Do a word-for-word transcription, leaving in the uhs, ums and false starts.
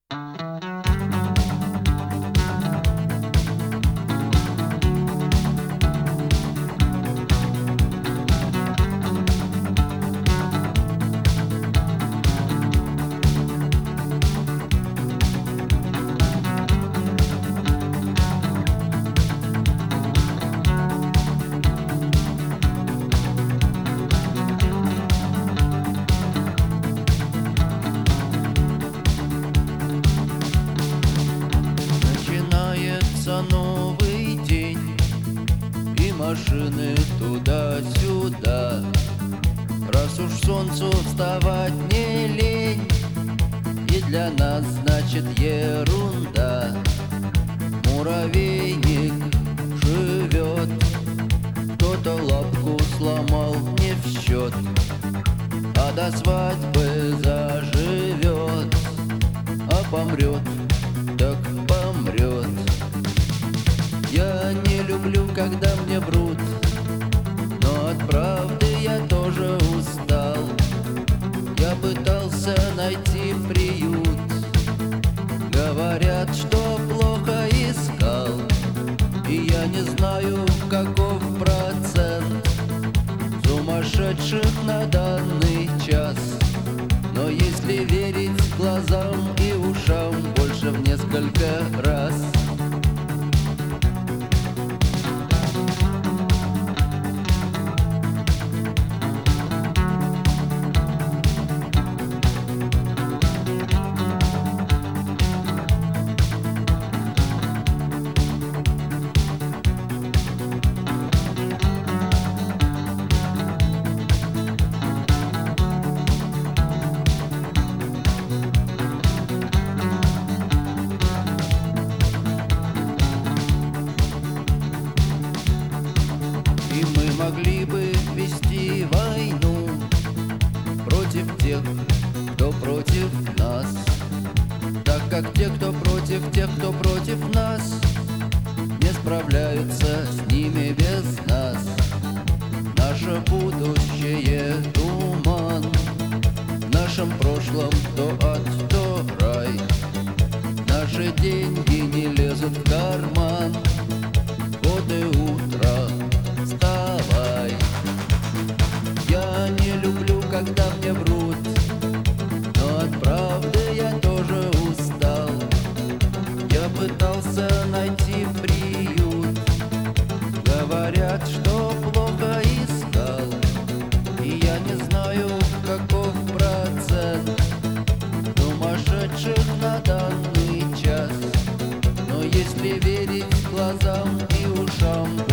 Начинается новый день, и машины туда-сюда. Раз уж солнцу вставать не лень, и для нас значит ерунда. Муравейник живет, кто-то лапку сломал не в счет, а до свадьбы заживет, а помрет, так помрет. Я не люблю, когда мне врут, но от правды я тоже устал. Я пытался найти приют, говорят, что плохо искал, и я не знаю, каков процент сумасшедших на данный час. Но если верить глазам и ушам, больше в несколько раз. И мы могли бы вести войну против тех, кто против нас, так как те, кто против тех, кто против нас, не справляются с ними без нас. Наше будущее — туман, в нашем прошлом то ад, то рай. Наши деньги не лезут в карман, вот и утро, вставай. Я не люблю, когда мне врут, но от правды я тоже устал. Я пытался найти приют, говорят, что плохо искал, и я не знаю, каков процент сумасшедших на данный час. Но если верить глазам и ушам,